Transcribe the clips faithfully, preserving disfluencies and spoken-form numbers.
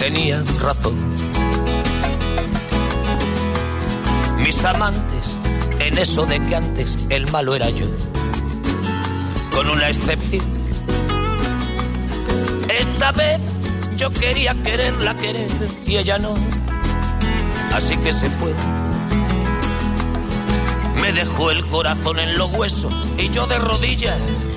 tenían razón. Mis amantes, en eso de que antes el malo era yo, con una excepción. Esta vez yo quería quererla querer y ella no, así que se fue. Me dejó el corazón en los huesos y yo de rodillas.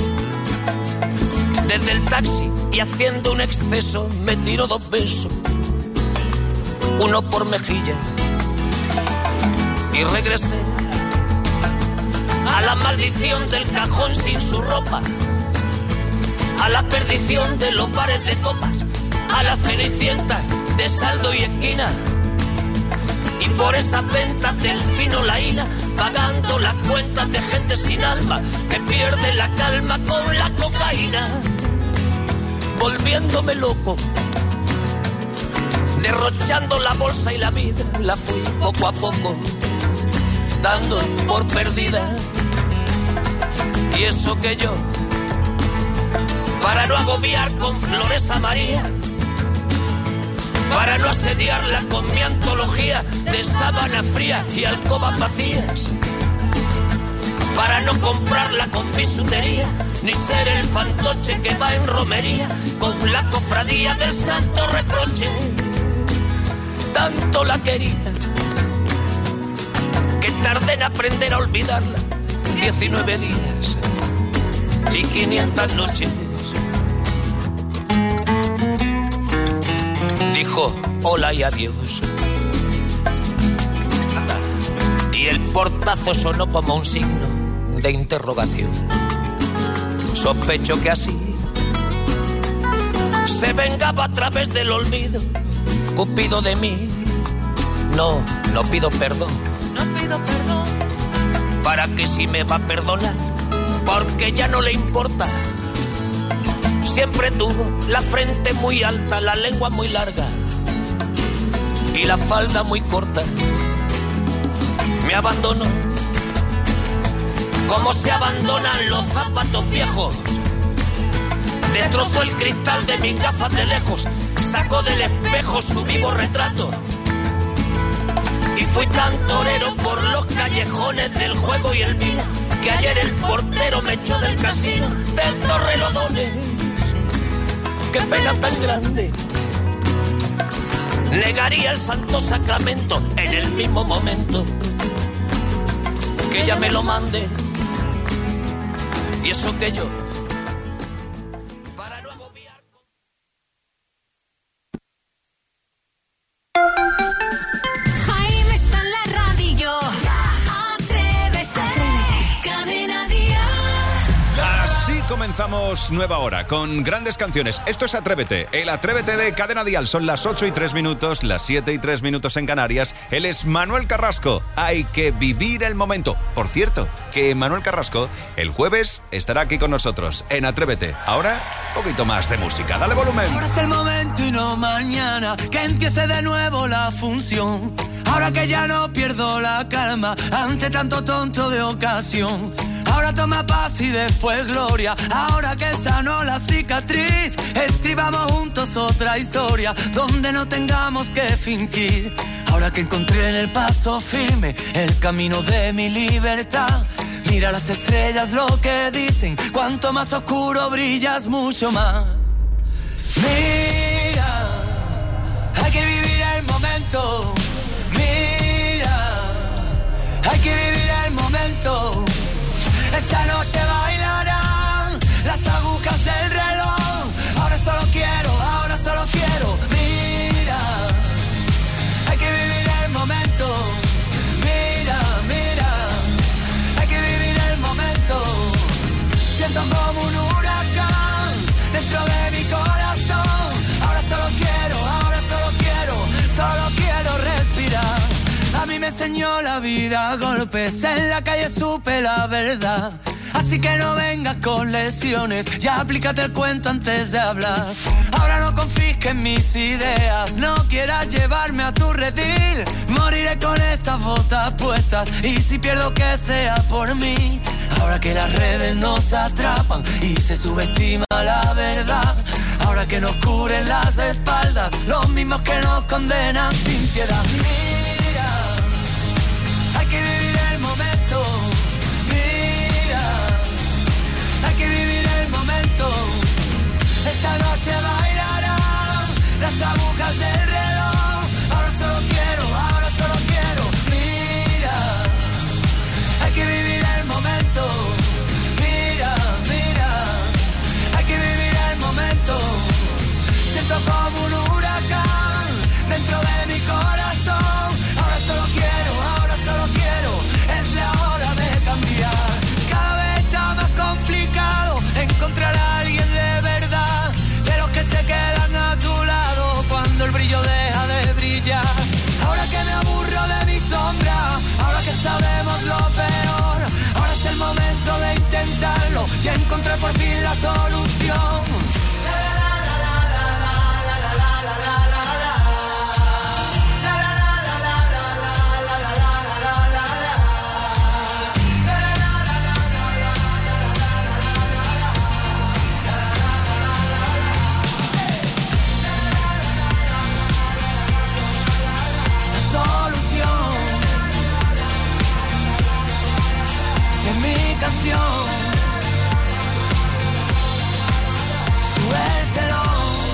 Desde el taxi y haciendo un exceso me tiró dos besos, uno por mejilla, y regresé a la maldición del cajón sin su ropa, a la perdición de los bares de copas, a la cenicienta de saldo y esquina, y por esas ventas del fino laína, pagando las cuentas de gente sin alma que pierde la calma con la cocaína, volviéndome loco, derrochando la bolsa y la vida, la fui poco a poco dando por perdida. Y eso que yo, para no agobiar con flores a María, para no asediarla con mi antología de sábana fría y alcobas vacías, para no comprarla con bisutería, ni ser el fantoche que va en romería con la cofradía del santo reproche. Tanto la quería que tardé en aprender a olvidarla diecinueve días y quinientas noches. Dijo hola y adiós, y el portazo sonó como un signo de interrogación. Sospecho que así se vengaba a través del olvido Cupido de mí. No, no pido perdón, no pido perdón, para que si me va a perdonar, porque ya no le importa. Siempre tuvo la frente muy alta, la lengua muy larga y la falda muy corta. Me abandonó como se abandonan los zapatos viejos. Destrozó el cristal de mis gafas de lejos, sacó del espejo su vivo retrato. Y fui tan torero por los callejones del juego y el vino, que ayer el portero me echó del casino del Torrelodones. Qué pena tan grande, negaría el santo sacramento en el mismo momento que ella me lo mande. Y eso que yo, para no agobiar. Jaime está en la radio. Atrévete, Atrévete. Cadena Dial. Así comenzamos nueva hora con grandes canciones. Esto es Atrévete, el Atrévete de Cadena Dial. Son las ocho y tres minutos, las siete y tres minutos en Canarias. Él es Manuel Carrasco. Hay que vivir el momento. Por cierto, que Manuel Carrasco el jueves estará aquí con nosotros en Atrévete. Ahora, un poquito más de música. Dale volumen. Ahora es el momento y no mañana, que empiece de nuevo la función. Ahora que ya no pierdo la calma ante tanto tonto de ocasión. Ahora toma paz y después gloria. Ahora que sanó la cicatriz, escribamos juntos otra historia donde no tengamos que fingir. Ahora que encontré en el paso firme el camino de mi libertad, mira las estrellas lo que dicen, cuanto más oscuro brillas mucho más. Mira, hay que vivir el momento. Mira, hay que vivir el momento. Esta noche bailarán las agujas del reloj. Ahora solo quiero, ahora solo quiero. Mira, hay que vivir el momento. Mira, mira, hay que vivir el momento. Siento como un huracán dentro de mi corazón. Ahora solo quiero, ahora solo quiero, solo quiero respirar. A mí me enseñó la vida a golpes, en la calle supe la verdad. Así que no vengas con lesiones, ya aplícate el cuento antes de hablar. Ahora no confisques mis ideas, no quieras llevarme a tu redil. Moriré con estas botas puestas, y si pierdo que sea por mí. Ahora que las redes nos atrapan y se subestima la verdad. Ahora para que nos curen las espaldas, los mismos que nos condenan sin piedad. Mira, hay que vivir el momento. Mira, hay que vivir el momento. Esta noche bailarán las agujas del reloj. Ahora solo quiero, ahora solo quiero. Mira, hay que vivir el momento. Mira, mira, hay que vivir el momento. Siento como un huracán dentro de mi corazón. Ahora solo quiero, ahora solo quiero. Es la hora de cambiar. Cada vez está más complicado encontrar a alguien de verdad, de los que se quedan a tu lado cuando el brillo deja de brillar. Ahora que me aburro de mi sombra, ahora que sabemos lo peor, ahora es el momento de intentarlo y encontrar por fin la solución. Canción, suéltelo.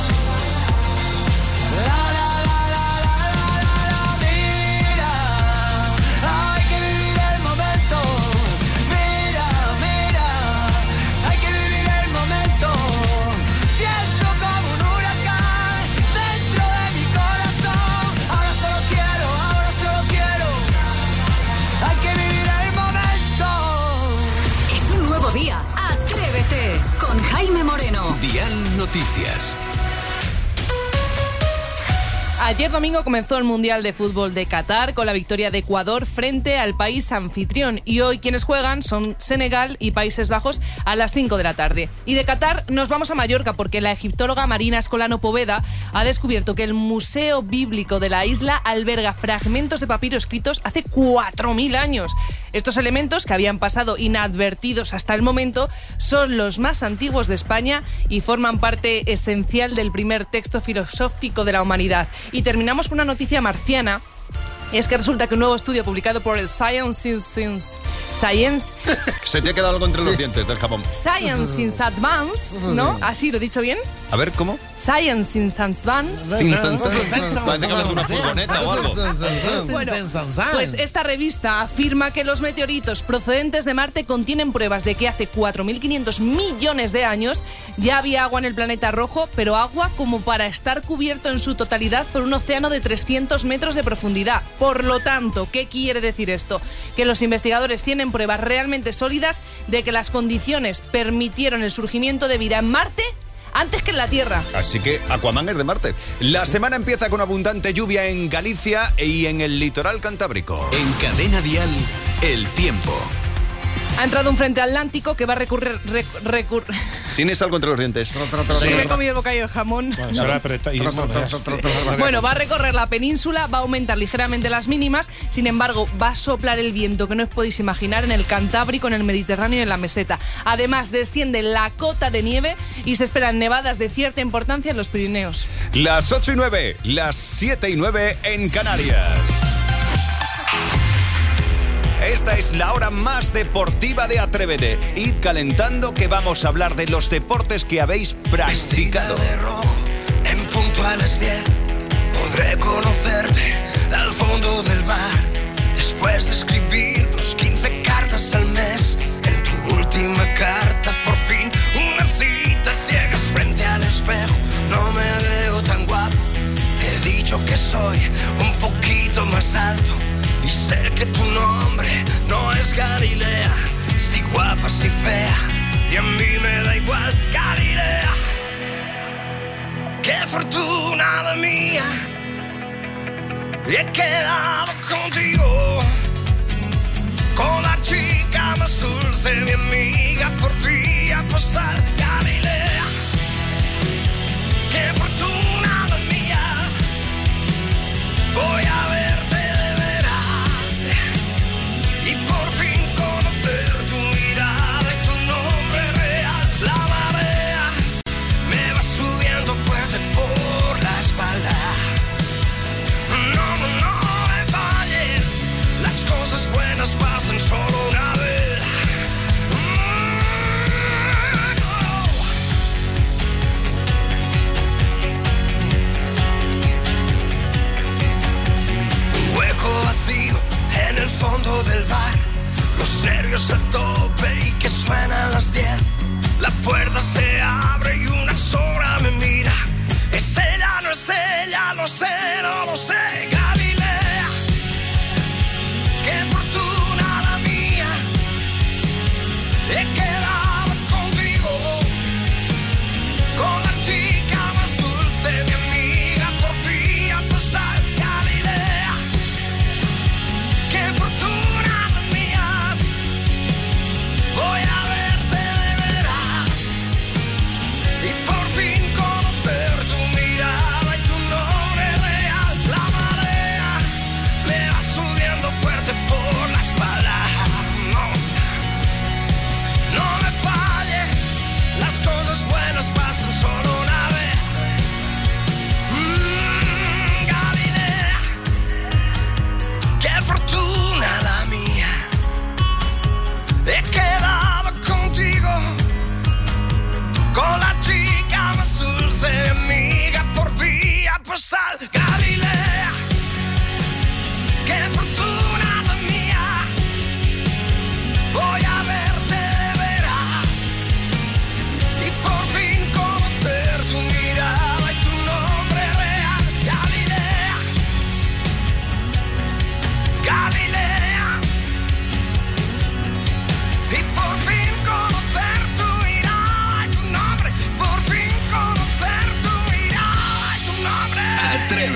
La la la la la la la la. Mira, hay que vivir el momento. Mira, mira, hay que vivir el momento. Siento como un huracán dentro de mi corazón. Ahora solo quiero, ahora solo quiero. Hay que vivir el momento. Nuevo día, Atrévete con Jaime Moreno. Dial Noticias. Ayer domingo comenzó el Mundial de Fútbol de Qatar con la victoria de Ecuador frente al país anfitrión. Y hoy quienes juegan son Senegal y Países Bajos a las cinco de la tarde. Y de Qatar nos vamos a Mallorca porque la egiptóloga Marina Escolano Poveda ha descubierto que el Museo Bíblico de la isla alberga fragmentos de papiro escritos hace cuatro mil años. Estos elementos, que habían pasado inadvertidos hasta el momento, son los más antiguos de España y forman parte esencial del primer texto filosófico de la humanidad. Y terminamos con una noticia marciana. Es que resulta que un nuevo estudio publicado por el Science Science Science Se te ha quedado algo entre los dientes del jamón. Science in Advance, ¿no? Así, ¿lo he dicho bien? A ver, ¿cómo? Science in Advance. Sin san, san. Parece que hablas de una furgoneta o algo. Bueno, pues esta revista afirma que los meteoritos procedentes de Marte contienen pruebas de que hace cuatro mil quinientos millones de años ya había agua en el planeta rojo, pero agua como para estar cubierto en su totalidad por un océano de trescientos metros de profundidad. Por lo tanto, ¿qué quiere decir esto? Que los investigadores tienen pruebas realmente sólidas de que las condiciones permitieron el surgimiento de vida en Marte antes que en la Tierra. Así que Aquaman es de Marte. La semana empieza con abundante lluvia en Galicia y en el litoral cantábrico. En Cadena Dial, el tiempo. Ha entrado un frente atlántico que va a recurrir... Rec, recur... ¿Tienes algo entre los dientes? Sí. Me he comido el bocadillo de jamón. Bueno, va a recorrer la península, va a aumentar ligeramente las mínimas, sin embargo, va a soplar el viento que no os podéis imaginar en el Cantábrico, en el Mediterráneo y en la meseta. Además, desciende la cota de nieve y se esperan nevadas de cierta importancia en los Pirineos. Las ocho y nueve, las siete y nueve en Canarias. Esta es la hora más deportiva de Atrévete. Id calentando que vamos a hablar de los deportes que habéis practicado. Vestida de rojo, en punto a las diez, podré conocerte al fondo del mar. Después de escribir los quince cartas al mes, en tu última carta por fin una cita ciegas frente al espejo. No me veo tan guapo, te he dicho que soy un poquito más alto. Y sé que tu nombre no es Galilea, si guapa, si fea, y a mí me da igual Galilea. Qué fortuna la mía, y he quedado contigo, con la chica más dulce, mi amiga, por vía postal Galilea. Qué fortuna la mía, voy a verte.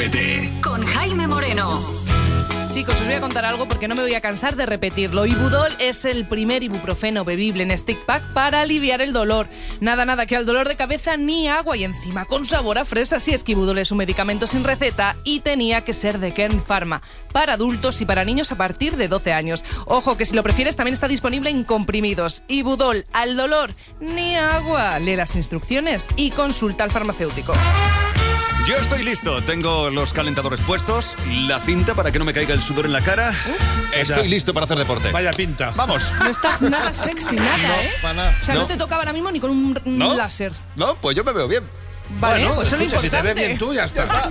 Atrévete. Con Jaime Moreno. Chicos, os voy a contar algo porque no me voy a cansar de repetirlo. Ibudol es el primer ibuprofeno bebible en stick pack para aliviar el dolor. Nada, nada, que al dolor de cabeza ni agua y encima con sabor a fresa. Sí, es que Ibudol es un medicamento sin receta y tenía que ser de Kern Pharma, para adultos y para niños a partir de doce años. Ojo, que si lo prefieres también está disponible en comprimidos. Ibudol, al dolor, ni agua. Lee las instrucciones y consulta al farmacéutico. Yo estoy listo, tengo los calentadores puestos, la cinta para que no me caiga el sudor en la cara. Uh, estoy listo para hacer deporte. Vaya pinta. Vamos. No estás nada sexy, nada, no, ¿eh? Para nada. O sea, no. No. te tocaba ahora mismo ni con un, un ¿No? láser. No, pues yo me veo bien. Vale, bueno, pues eso es lo escucha, si te importante. ves bien tú, ya está.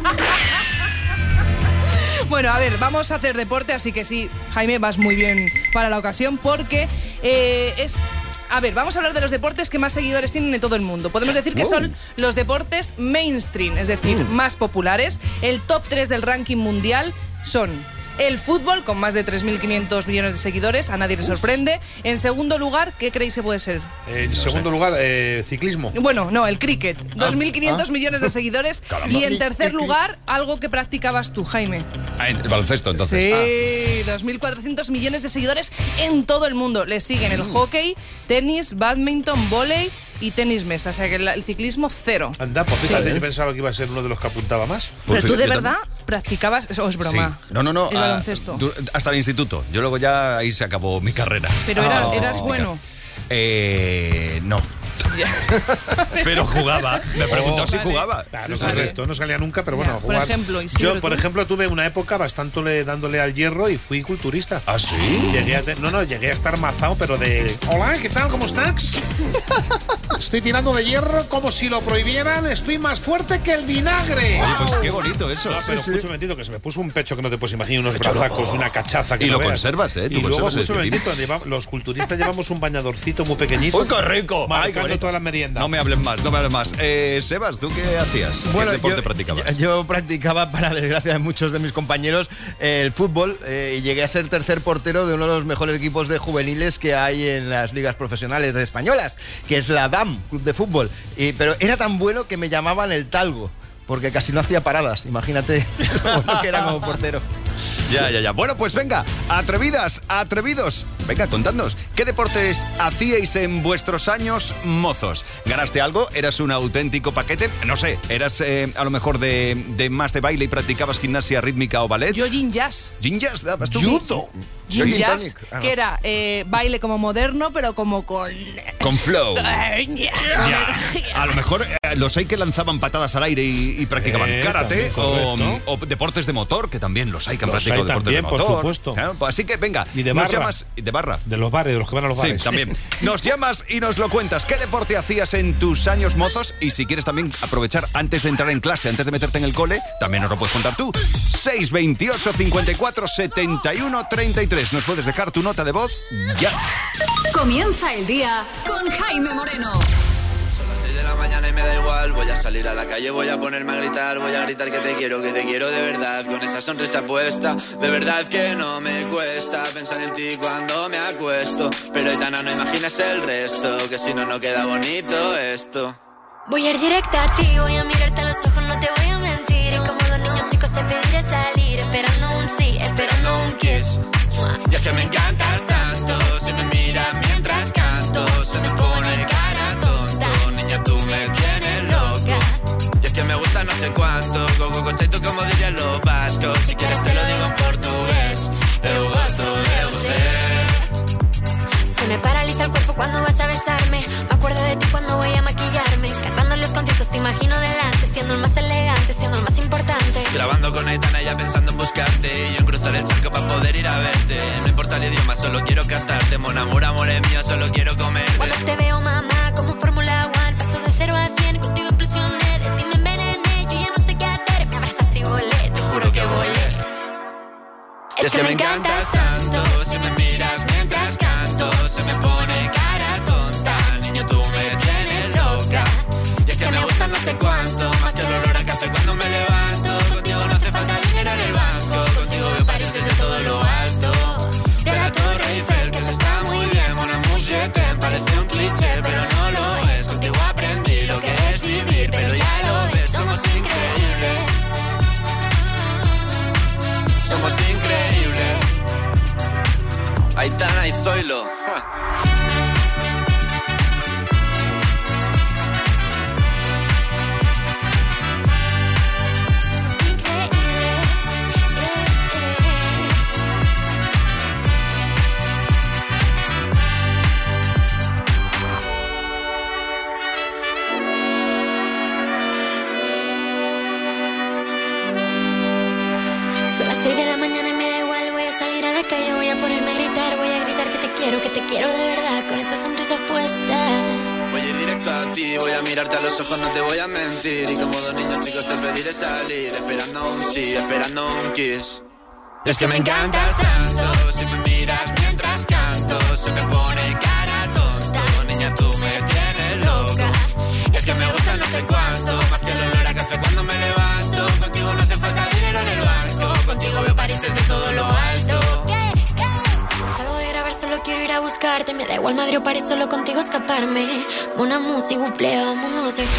Bueno, a ver, vamos a hacer deporte, así que sí, Jaime, vas muy bien para la ocasión porque eh, es... A ver, vamos a hablar de los deportes que más seguidores tienen en todo el mundo. Podemos decir que son los deportes mainstream, es decir, más populares. El top tres del ranking mundial son el fútbol, con más de tres mil quinientos millones de seguidores, a nadie le sorprende. En segundo lugar, ¿qué creéis que puede ser? En segundo lugar, eh, ciclismo. Bueno, no, el cricket, dos mil quinientos millones de seguidores. Y en tercer lugar, algo que practicabas tú, Jaime. Ah, el baloncesto, entonces. Sí, dos mil cuatrocientos millones de seguidores en todo el mundo. Le siguen el hockey, tenis, badminton, vóley y tenis mesa. O sea que el, el ciclismo, cero. Anda, pues fíjate, Sí. yo pensaba que iba a ser uno de los que apuntaba más. Pues Pero tú de yo verdad también. practicabas, o es broma. Sí. No, no, no. El ah, baloncesto. du- hasta el instituto. Yo luego ya ahí se acabó mi carrera. Pero era- Ah, eras artística. bueno. Eh, no. Pero jugaba. Me preguntó Oh, si vale. jugaba. Claro, Vale. correcto, no salía nunca, pero Ya, bueno, a por jugar. ejemplo, Isidro, yo, por ¿tú? ejemplo, tuve una época bastante dándole al hierro y fui culturista. ¿Ah, sí? Llegué a te- no, no, llegué a estar mazado, pero de... Hola, ¿qué tal? ¿Cómo estás? Estoy tirando de hierro como si lo prohibieran. Estoy más fuerte que el vinagre. Oye, pues qué bonito eso. No, pero escucha un momentito, que se me puso un pecho que no te puedes imaginar, unos brazacos, una cachaza que Y no lo veas. conservas, ¿eh? Tú Y luego, conservas el escucha un pepino. momentito, lleva- los culturistas llevamos un bañadorcito muy pequeñito. ¡Uy, qué rico! Ay, qué Marcando bonito. toda la merienda. No me hablen más, no me hablen más. Eh, Sebas, ¿tú qué hacías? Bueno, ¿Qué deporte yo, practicabas? Yo, yo practicaba, para desgracia de muchos de mis compañeros, eh, el fútbol eh, y llegué a ser tercer portero de uno de los mejores equipos de juveniles que hay en las ligas profesionales españolas, que es la D A M, Club de Fútbol. Y, pero era tan bueno que me llamaban el Talgo, porque casi no hacía paradas. Imagínate lo bueno que era como portero. Ya, ya, ya. Bueno, pues venga, atrevidas, atrevidos. Venga, contadnos, ¿qué deportes hacíais en vuestros años mozos? ¿Ganaste algo? ¿Eras un auténtico paquete? No sé, ¿eras eh, a lo mejor de, de más de baile y practicabas gimnasia rítmica o ballet? Yo gin jazz. ¿Gin jazz dabas tú? Judo. Yo Gin gin jazz, tonic. Ah, no. que era eh, baile como moderno, pero como con... Con flow. energía. Ya. A lo mejor eh, los hay que lanzaban patadas al aire y, y practicaban Eh, karate o, también, o deportes de motor, que también los hay que han Los practicado hay deportes también, de por motor. supuesto. Eh, pues así que venga, Y de nos barra. llamas y de barra. De los bares, de los que van a los Sí, bares. también. Nos llamas y nos lo cuentas. ¿Qué deporte hacías en tus años mozos? Y si quieres también aprovechar antes de entrar en clase, antes de meterte en el cole, también nos lo puedes contar tú. seis veintiocho, cincuenta y cuatro, setenta y uno, treinta y tres. Nos puedes dejar tu nota de voz ya. Comienza el día con Jaime Moreno. Son las seis de la mañana y me da igual. Voy a salir a la calle, voy a ponerme a gritar. Voy a gritar que te quiero, que te quiero de verdad. Con esa sonrisa puesta, de verdad que no me cuesta pensar en ti cuando me acuesto. Pero Aitana, no imaginas el resto, que si no, no queda bonito esto. Voy a ir directa a ti, voy a mirarte a los ojos, no te voy a mentir. Y como dos niños chicos te pediré salir, esperando un sí, esperando un kiss. Y es que me encantas tanto, si me miras mientras canto, se me pone cara tonta, niña tú me tienes loca. Y es que me gusta no sé cuánto, gogo cocheito como dirían los vascos. Si quieres te lo digo en portugués, eu gosto de você. Se me paraliza el cuerpo cuando vas a besarme. Me acuerdo de ti cuando voy a maquillarme. Cantando los conciertos te imagino delante, siendo el más elegante, siendo el más importante. Grabando con Aitana ya pensando en buscarte, y yo en cruzar el charco para poder ir a verte. No importa el idioma, solo quiero cantarte. Mon amor, amor es mío, solo quiero comerte. Cuando te veo, mamá, como Fórmula One, paso de cero a cien, contigo implosioné, de ti me envenené, yo ya no sé qué hacer, me abrazaste y volé, te juro que volé. Y es que me encantas tanto, si me miras mientras canto, se me pone cara tonta, niño tú me tienes loca. Y es que me gusta no sé cuánto, más que el olor a café cuando me levanto. Contigo no hace falta dinero en el banco, contigo veo París desde todo lo alto. De la Torre Eiffel, que eso está muy bien, mon amour, je t'aime, parece un cliché, pero no lo es. Contigo aprendí lo que es vivir, pero ya lo ves, somos increíbles. pero que te quiero de verdad, con esa sonrisa puesta. Voy a ir directo a ti, voy a mirarte a los ojos, no te voy a mentir. Y como dos niños chicos te pediré salir, esperando un sí, esperando un kiss. Es que me encantas tanto, si me miras mientras canto, se me pone cara tonta. Niña, tú me tienes loca. Es que me gusta no sé cuánto, más que el olor a café cuando me levanto. Contigo no hace falta dinero en el banco, contigo veo París desde todo lo alto. Salgo de grabar, solo quiero ir a buscarte. Me da igual Madrid o París, solo contigo escaparme. Una música, buple, vámonos de aquí.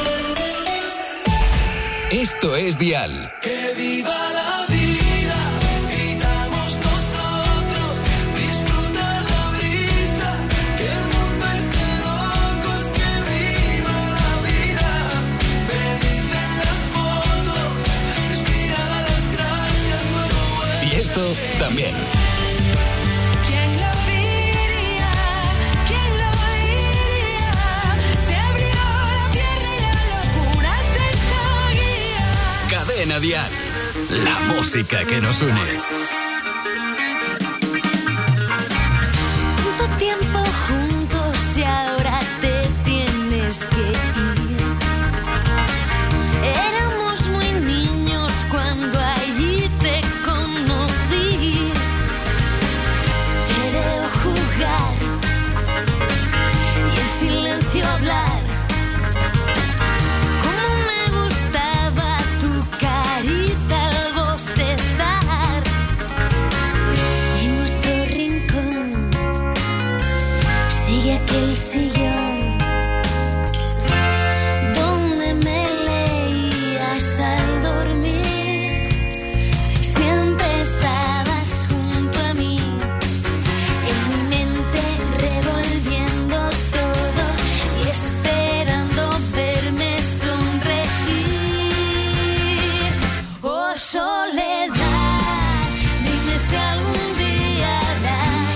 Esto es Dial. Que viva la vida, gritamos nosotros, disfruta la brisa, que el mundo esté loco, es que viva la vida. Me dicen las fotos, respira las gracias, luego vuelve. Y esto también. ¿Quién lo diría? ¿Quién lo diría? Se abrió la tierra y la locura se seguía. Cadena Dial. La música que nos une. Tanto tiempo juntos y ahora te tienes que ir. Éramos muy niños cuando allí te conocí. Te veo jugar y en silencio hablar. Cómo me gustaba tu carita al bostezar. En nuestro rincón sigue aquel sillón donde me leías al dormir. Siempre estabas junto a mí, en mi mente revolviendo todo y esperando verme sonreír. Oh, soledad, dime si algún día habrás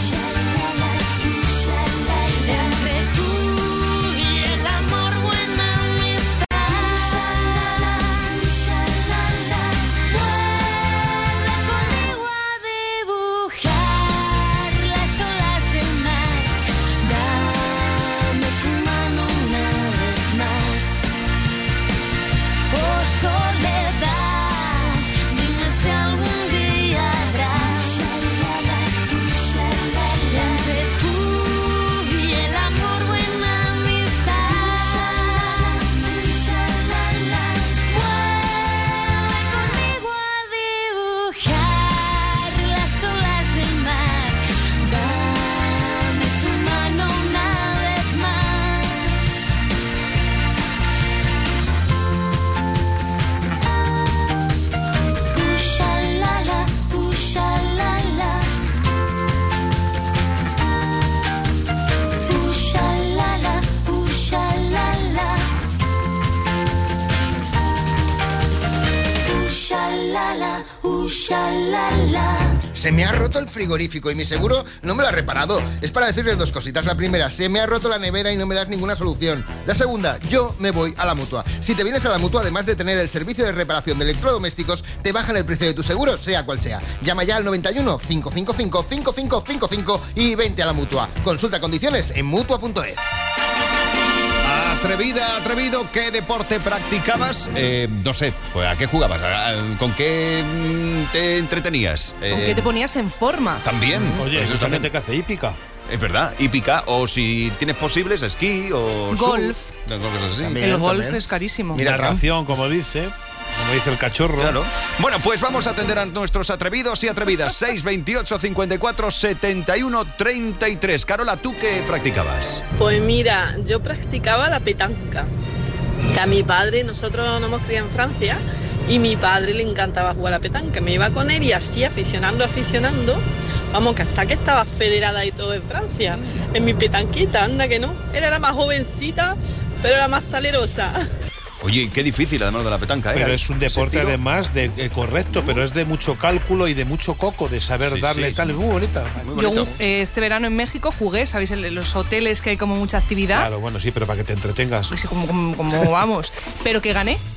entre tú y el amor buena amistad. Vuelve conmigo a dibujar las olas del mar. Dame tu mano una vez más. Oh, soledad, dime si algún día habrás entre tú y el amor buena amistad. Vuelve conmigo a dibujar las olas del mar. Dame tu mano una vez más. Ushalala, ushalala. Ushalala, ushalala. Ushalala, ushalala. Se me ha roto el frigorífico y mi seguro no me lo ha reparado. Es para decirles dos cositas. La primera, se me ha roto la nevera y no me das ninguna solución. La segunda, yo me voy a la Mutua. Si te vienes a la Mutua, además de tener el servicio de reparación de electrodomésticos, te bajan el precio de tu seguro, sea cual sea. Llama ya al noventa y uno, cincuecientos cincuenta y cinco, cinco cinco cinco cinco y vente a la Mutua. Consulta condiciones en mutua punto es. Atrevida, atrevido, ¿qué deporte practicabas? Eh, no sé, pues, ¿a qué jugabas? ¿A- ¿Con qué mm, te entretenías? ¿Con Eh, qué te ponías en forma? También. Oye, Pues eso eso también también. te hace hípica. Es verdad, hípica, o si tienes posibles, esquí o Golf. surf, cosas así. También. El golf también. es carísimo. Mira, Natación, como dice, como dice el cachorro. Claro. Bueno, pues vamos a atender a nuestros atrevidos y atrevidas. seis veintiocho, cincuenta y cuatro, setenta y uno, treinta y tres. Carola, ¿tú qué practicabas? Pues mira, yo practicaba la petanca. Que a mi padre, nosotros nos hemos criado en Francia, y mi padre le encantaba jugar a la petanca. Me iba con él y así, aficionando, aficionando. Vamos, que hasta que estaba federada y todo en Francia. En mi petanquita, anda que no. Era la más jovencita, pero era más salerosa. Oye, qué difícil además de la petanca, ¿eh? Pero es un deporte Ese tiro. además de eh, correcto, pero es de mucho cálculo y de mucho coco, de saber Sí, darle sí. tal. Es muy bonita. Muy Yo bonito. eh, este verano en México jugué, ¿sabéis? En los hoteles que hay como mucha actividad. Claro, bueno, sí, pero para que te entretengas. Pues sí, como, como, como vamos. Pero que gané.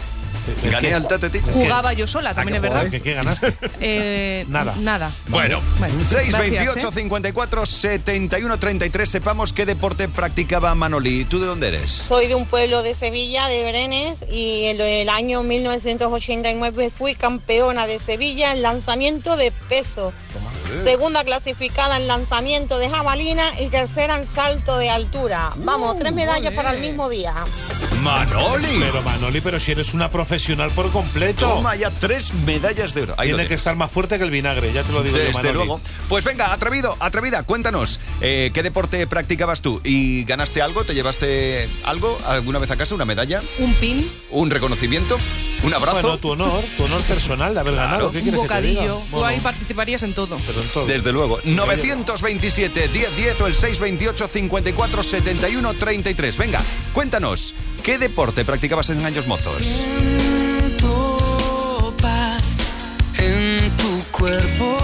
Gané al Tate Tito. Jugaba yo sola, también es verdad. ¿Qué, qué ganaste? Eh, Nada. Nada. Bueno, Bueno, seis gracias, veintiocho ¿eh? cincuenta y cuatro setenta y uno treinta y tres. Sepamos qué deporte practicaba Manoli. ¿Tú de dónde eres? Soy de un pueblo de Sevilla, de Brenes, y en el año mil novecientos ochenta y nueve fui campeona de Sevilla en lanzamiento de peso. Segunda clasificada en lanzamiento de jabalina y tercera en salto de altura. Vamos, tres medallas para el mismo día. Manoli. Pero Manoli, pero si eres una profesional por completo. Toma ya tres medallas de oro. Ahí Tiene lo que estar más fuerte que el vinagre, ya te lo digo yo, Desde Manoli. luego. Pues venga, atrevido, atrevida, cuéntanos. Eh, ¿Qué deporte practicabas tú? ¿Y ganaste algo? ¿Te llevaste algo alguna vez a casa? ¿Una medalla? Un pin. ¿Un reconocimiento? ¿Un abrazo? Bueno, tu honor, tu honor personal de haber Claro. ganado. ¿Qué Un quieres que te diga? bocadillo. Tú Bueno, ahí participarías en todo. pero en todo. Desde luego. novecientos veintisiete, diez diez o el seiscientos veintiocho, cincuenta y cuatro, setenta y uno, treinta y tres. Venga, cuéntanos, ¿qué deporte practicabas en años mozos? Siento paz en tu cuerpo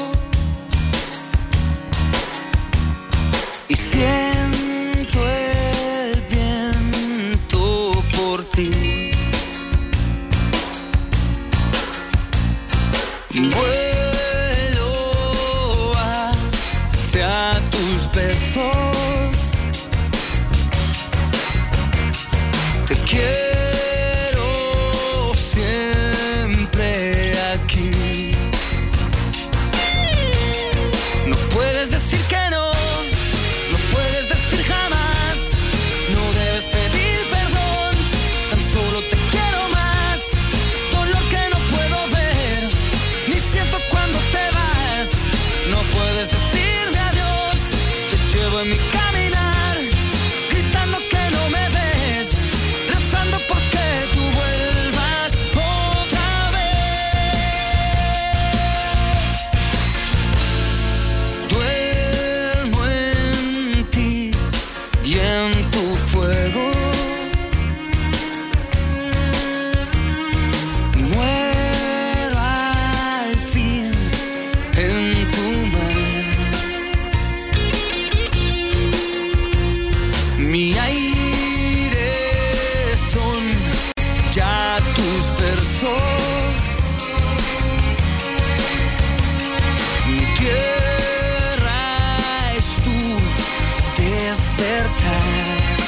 y siento el viento por ti. Vuelo hacia tus besos. Te quiero siempre aquí. No puedes decir que no, no puedes decir jamás. No debes pedir perdón, tan solo te quiero más. Dolor que no puedo ver, ni siento cuando te vas. No puedes decirme adiós, te llevo en mi caminar, gritando que no me ves, rezando porque tú vuelvas otra vez. Duermo en ti y en tu fuego. Muero al fin en tu mar. Mi aire son ya tus versos. Mi tierra es tu despertar.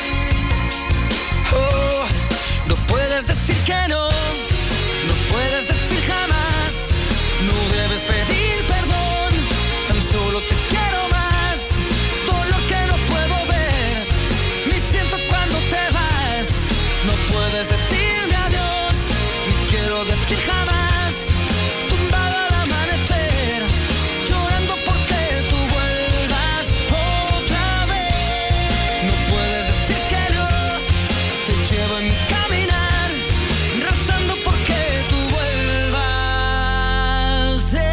Oh, no puedes decir que no, no puedes decir jamás. No debes pedir perdón, tan solo te quiero más. Dolor que no puedo ver, ni siento cuando te vas. No puedes decirme adiós, ni quiero decir jamás. Tumbado al amanecer, llorando porque tú vuelvas otra vez. No puedes decir que no, te llevo en mi caminar, rezando porque tú vuelvas eh,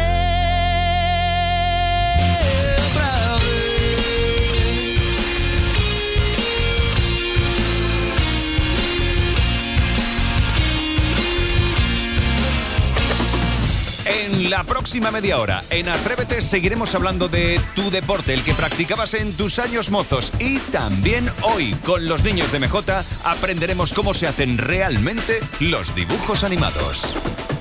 otra vez. En la próxima media hora, en Atrévete, seguiremos hablando de tu deporte, el que practicabas en tus años mozos. Y también hoy, con los niños de M J, aprenderemos cómo se hacen realmente los dibujos animados.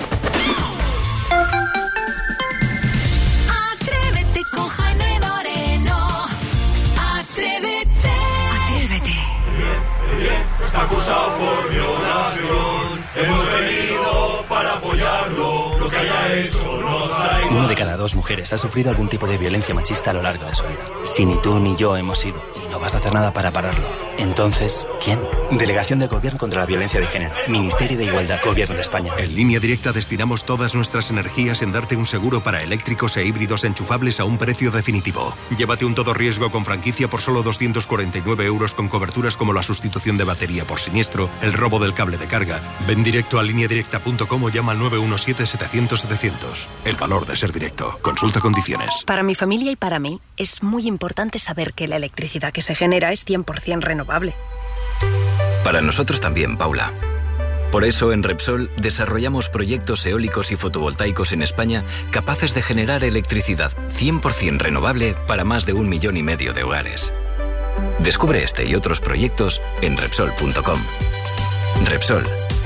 Atrévete con Jaime Moreno. Atrévete. Atrévete. Está acusado por violación. Hemos venido para apoyarlo. Lo que haya hecho nos da igual. Uno de cada dos mujeres ha sufrido algún tipo de violencia machista a lo largo de su vida. Si ni tú ni yo hemos ido y no vas a hacer nada para pararlo, entonces, ¿quién? Delegación del Gobierno contra la Violencia de Género. Ministerio de Igualdad. Gobierno de España. En Línea Directa destinamos todas nuestras energías en darte un seguro para eléctricos e híbridos enchufables a un precio definitivo. Llévate un todo riesgo con franquicia por solo doscientos cuarenta y nueve euros con coberturas como la sustitución de batería por siniestro, el robo del cable de carga. Ven directo a línea directa punto com o llama al nueve uno siete, setecientos, setecientos. El valor de ser directo. Consulta condiciones. Para mi familia y para mí es muy importante saber que la electricidad que se genera es cien por ciento renovable. Para nosotros también, Paula. Por eso en Repsol desarrollamos proyectos eólicos y fotovoltaicos en España capaces de generar electricidad cien por ciento renovable para más de un millón y medio de hogares. Descubre este y otros proyectos en Repsol punto com. Repsol,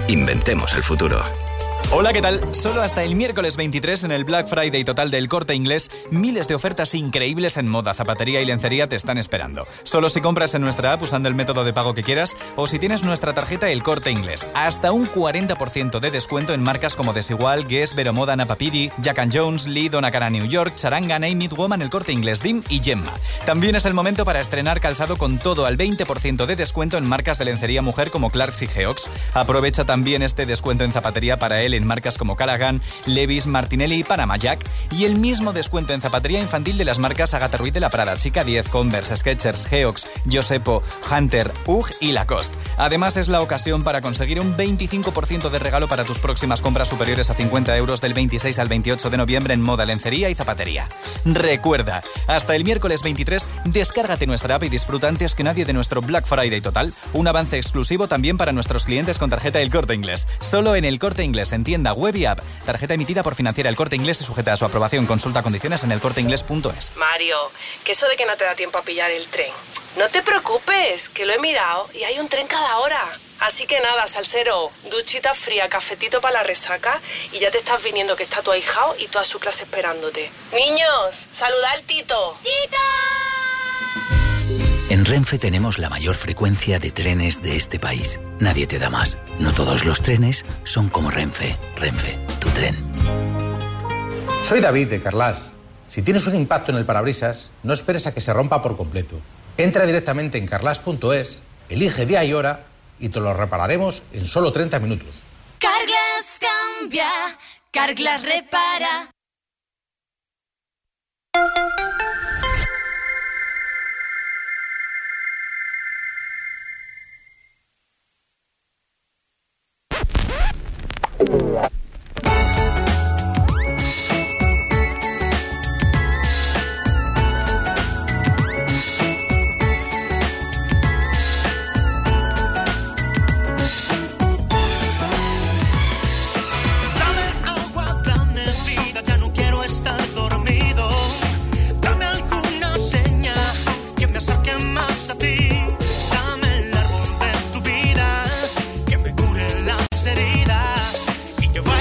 Inventemos el futuro. Hola, ¿qué tal? Solo hasta el miércoles veintitrés en el Black Friday total del Corte Inglés, miles de ofertas increíbles en moda, zapatería y lencería te están esperando. Solo si compras en nuestra app usando el método de pago que quieras o si tienes nuestra tarjeta El Corte Inglés. Hasta un cuarenta por ciento de descuento en marcas como Desigual, Guess, Veromoda, Napapiri, Jack and Jones, Lee, Donna Cara New York, Charanga, Name It, Woman, El Corte Inglés, Dim y Gemma. También es el momento para estrenar calzado con todo al veinte por ciento de descuento en marcas de lencería mujer como Clarks y Geox. Aprovecha también este descuento en zapatería para él en marcas como Callaghan, Levi's, Martinelli y Panama Jack, y el mismo descuento en zapatería infantil de las marcas Agatha Ruiz de la Prada, Chica diez, Converse, Skechers, Geox, Josepo, Hunter, U G y Lacoste. Además es la ocasión para conseguir un veinticinco por ciento de regalo para tus próximas compras superiores a cincuenta euros del veintiséis al veintiocho de noviembre en moda, lencería y zapatería. Recuerda, hasta el miércoles veintitrés, descárgate nuestra app y disfruta antes que nadie de nuestro Black Friday total, un avance exclusivo también para nuestros clientes con tarjeta El Corte Inglés. Solo en El Corte Inglés, en tienda web y app. Tarjeta emitida por Financiera El Corte Inglés y sujeta a su aprobación. Consulta condiciones en el corte inglés punto es. Mario, que eso de que no te da tiempo a pillar el tren. No te preocupes, que lo he mirado y hay un tren cada hora. Así que nada, salsero, duchita fría, cafetito para la resaca y ya te estás viniendo que está tu ahijao y toda su clase esperándote. Niños, saluda al Tito. ¡Tito! En Renfe tenemos la mayor frecuencia de trenes de este país. Nadie te da más. No todos los trenes son como Renfe. Renfe, tu tren. Soy David de Carlas. Si tienes un impacto en el parabrisas, no esperes a que se rompa por completo. Entra directamente en carlas punto es, elige día y hora y te lo repararemos en solo treinta minutos. Carglass cambia, Carglass repara. Que me cure las heridas y que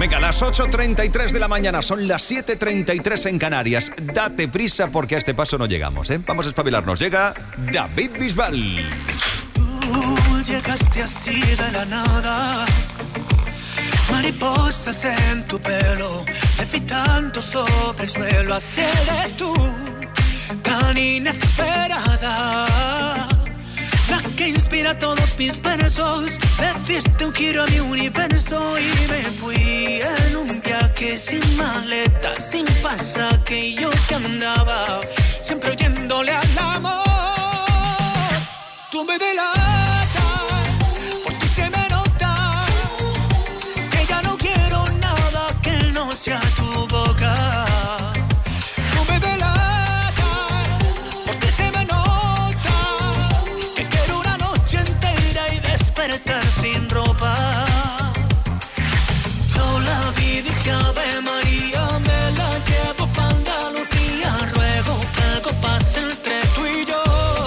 Venga, las ocho treinta y tres de la mañana, son las siete treinta y tres en Canarias. Date prisa porque a este paso no llegamos, ¿eh? Vamos a espabilarnos. Llega David Bisbal. Tú llegaste así de la nada, mariposas en tu pelo, levitando sobre el suelo. Así eres tú, tan inesperada, la que inspira todos mis versos. Le diste un giro a mi universo y me fui en un viaje sin maleta, sin pasaje. Yo que andaba siempre oyéndole al amor. Tú me delatas, por ti se me nota que ya no quiero nada que no sea tu boca. Tú me delatas, por ti se me nota que quiero una noche entera y despertar sin ropa. Yo la vi y dije Ave María, me la llevo pa' Andalucía. Ruego que algo pase entre tú y yo.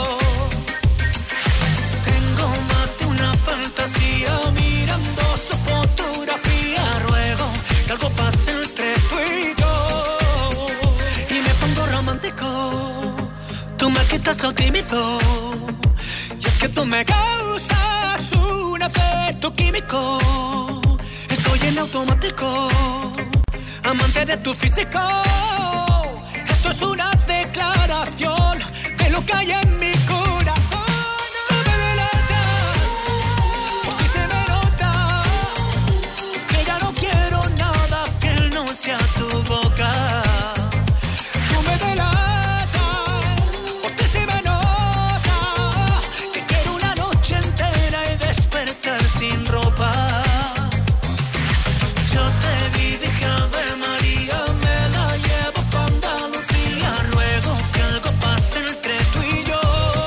Tengo más de una fantasía mirando su fotografía. Ruego que algo pase entre tú y yo. Y me pongo romántico, tú me quitas lo tímido. Y es que tú me causas un efecto químico. Estoy en automático, amante de tu físico. Esto es una declaración de lo que hay en mi corazón. Tú me delatas, por ti se me nota que ya no quiero nada que no sea tu boca. Tú me delatas, por ti se me nota que quiero una noche entera y despertar sin ropa. Yo te vi, dije Ave María, me la llevo pa' Andalucía. Ruego que algo pase entre tú y yo.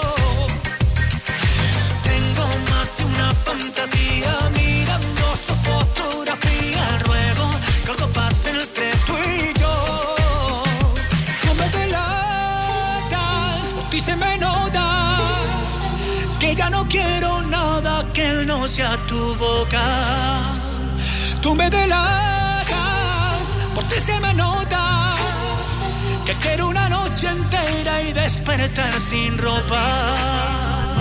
Tengo más de una fantasía mirando su fotografía. Ruego que algo pase entre tú y yo. Tú me delatas, por ti se me nota que ya no quiero nada que no sea tu boca. Tú me delatas, por ti se me nota que quiero una noche entera y despertar sin ropa.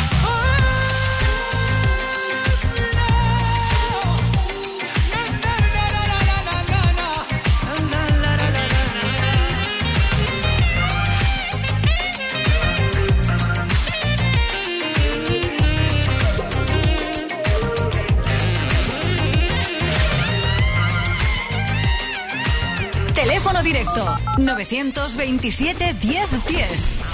Teléfono directo novecientos veintisiete diez diez.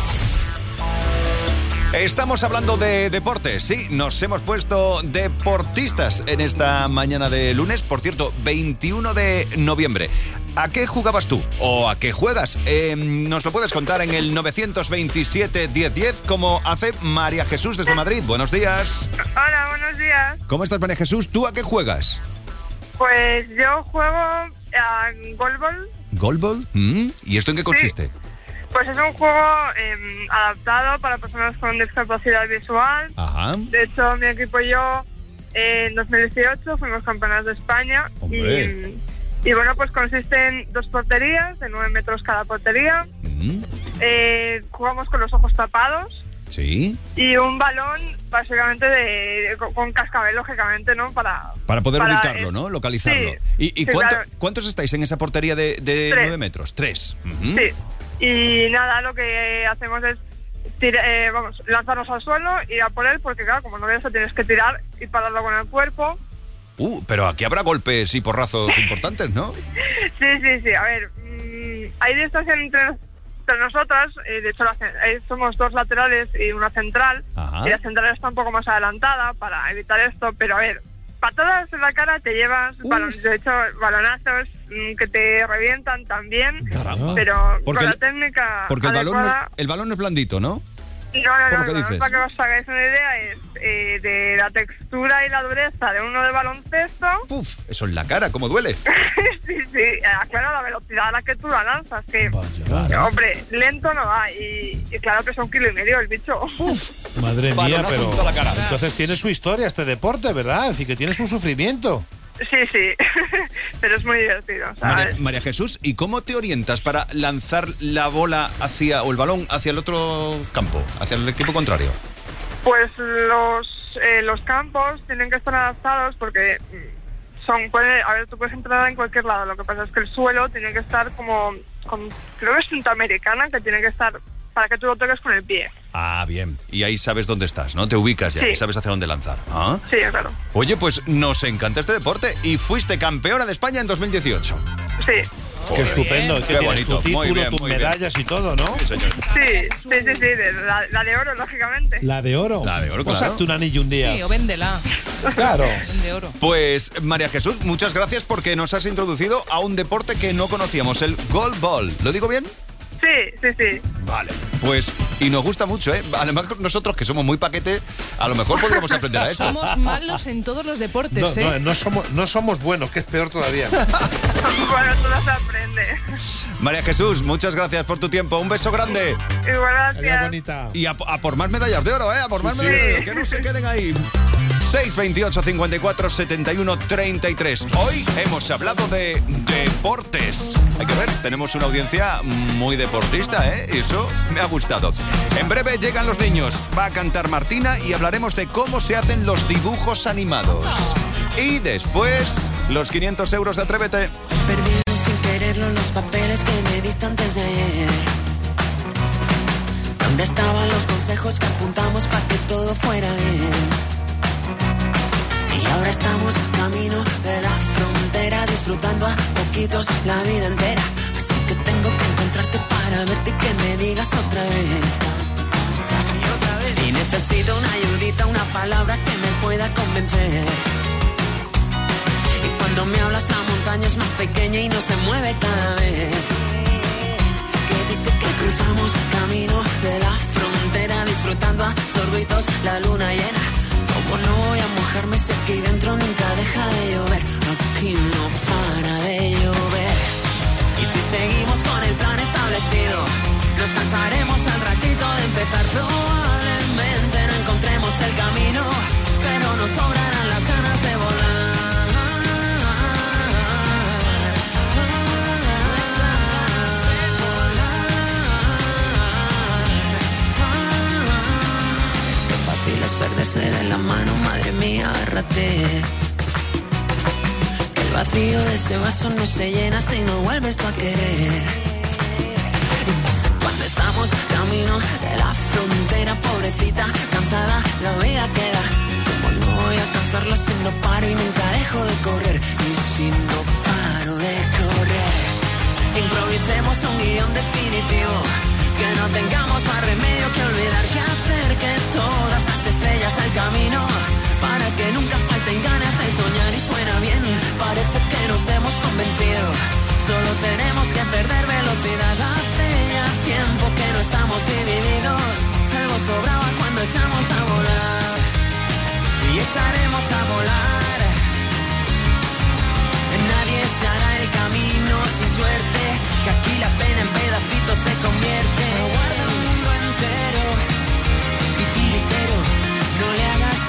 Estamos hablando de deportes, sí, nos hemos puesto deportistas en esta mañana de lunes, por cierto, veintiuno de noviembre. ¿A qué jugabas tú? ¿O a qué juegas? Eh, nos lo puedes contar en el novecientos veintisiete diez diez, como hace María Jesús desde Madrid. Buenos días. Hola, buenos días. ¿Cómo estás, María Jesús? ¿Tú a qué juegas? Pues yo juego a Goalball. ¿Goalball? ¿Mm? ¿Y esto en qué consiste? Sí. Pues es un juego eh, adaptado para personas con discapacidad visual. Ajá. De hecho, mi equipo y yo eh, en dos mil dieciocho fuimos campeonas de España. Y, y bueno, pues consiste en dos porterías de nueve metros cada portería. Mm. Eh, jugamos con los ojos tapados. Sí. Y un balón básicamente de, de con, con cascabel, lógicamente, ¿no? Para, para poder para, ubicarlo, eh, ¿no? Localizarlo. Sí, ¿Y, y sí, cuánto, claro. cuántos estáis en esa portería de, de nueve metros? Tres. Uh-huh. Sí. Y nada, lo que hacemos es tira, eh, vamos, lanzarnos al suelo, ir a por él, porque claro, como no ves, tienes que tirar y pararlo con el cuerpo. Uh, pero aquí habrá golpes y porrazos importantes, ¿no? Sí, sí, sí. A ver, mmm, hay distancia entre, entre nosotras. Eh, de hecho, la, eh, somos dos laterales y una central. Ajá. Y la central está un poco más adelantada para evitar esto. Pero a ver, patadas en la cara te llevas, balon, de hecho, balonazos mmm, que te revientan también. Caramba. Pero Porque con el- la técnica Porque el balón, no, adecuada... el balón no es blandito, ¿no? No, no, ¿Por no, qué no, dices? para que os hagáis una idea es eh, de la textura y la dureza de uno de baloncesto. Puf, eso en la cara, ¿cómo duele? Sí, sí, eh, claro, la velocidad a la que tú la lanzas, que, Claro. hombre, lento no va, y, y claro, pesa un kilo y medio el bicho. Madre mía, Balonazo pero en toda la cara. entonces tiene su historia este deporte, ¿verdad? Es decir, que tiene su sufrimiento. Sí, sí, pero es muy divertido. María, ¿sabes? María Jesús, ¿y cómo te orientas para lanzar la bola hacia, o el balón hacia el otro campo, hacia el equipo contrario? Pues los eh, los campos tienen que estar adaptados porque son, puede, a ver, tú puedes entrar en cualquier lado, lo que pasa es que el suelo tiene que estar como, con, creo que es cinta americana, que tiene que estar para que tú lo toques con el pie. Ah, bien. Y ahí sabes dónde estás, ¿no? Te ubicas ya, Sí. y sabes hacia dónde lanzar. ¿Ah? Sí, claro. Oye, pues nos encanta este deporte y fuiste campeona de España en dos mil dieciocho. Sí. Qué estupendo, Qué que tienes bonito, tu muy título, bien, tus muy bien. medallas y todo, ¿no? Sí, señor. Sí, sí, sí, sí, de- la, la de oro, lógicamente. La de oro. La de oro, Pues claro. hazte un anillo un día. Sí, o véndela. Claro. Vende oro. Pues María Jesús, muchas gracias porque nos has introducido a un deporte que no conocíamos, el golf ball. ¿Lo digo bien? Sí, sí, sí. Vale. Pues, y nos gusta mucho, ¿eh? Además, nosotros que somos muy paquete, a lo mejor podríamos aprender a esto. Somos malos en todos los deportes, No, ¿eh? no, no somos, no somos buenos, que es peor todavía. Bueno, todo se aprende. María Jesús, muchas gracias por tu tiempo. Un beso grande. Igual, gracias. bonita. Y a, a por más medallas de oro, ¿eh? A por más Sí, medallas de sí. oro. Que no se queden ahí. seis veintiocho, cincuenta y cuatro, setenta y uno, treinta y tres. Hoy hemos hablado de deportes. Hay que ver, tenemos una audiencia muy deportista, ¿eh? Eso me ha gustado. En breve llegan los niños. Va a cantar Martina y hablaremos de cómo se hacen los dibujos animados. Y después, los quinientos euros de Atrévete. Perdido sin quererlo los papeles que me diste antes de ayer. ¿Dónde estaban los consejos que apuntamos para que todo fuera bien? Y ahora estamos camino de la frontera, disfrutando a poquitos la vida entera. Así que tengo que encontrarte para verte y que me digas otra vez. Y necesito una ayudita, una palabra que me pueda convencer. Y cuando me hablas la montaña es más pequeña y no se mueve cada vez. Que dice que cruzamos camino de la frontera, disfrutando a sorbitos la luna llena. Como no voy a mojarme si aquí dentro nunca deja de llover. Aquí no para de llover. Y si seguimos con el plan establecido, nos cansaremos al ratito de empezar. Probablemente no encontremos el camino, pero nos sobrarán las ganas de volar. Es perderse de la mano, madre mía, agárrate. Que el vacío de ese vaso no se llena si no vuelves tú a querer. Y pasa cuando estamos camino de la frontera, pobrecita, cansada, la vida queda. Como no voy a cansarla si no paro y nunca dejo de correr. Y si no paro de correr, improvisemos un guión definitivo. Que no tengamos más remedio que olvidar que hacer que todas las estrellas al camino, para que nunca falten ganas de soñar. Y suena bien, parece que nos hemos convencido. Solo tenemos que perder velocidad. Hace ya tiempo que no estamos divididos. Algo sobraba cuando echamos a volar. Y echaremos a volar. Nadie se hará el camino sin suerte, que aquí la pena en pedacitos se convierte. Aguarda un mundo entero, titiritero, no le hagas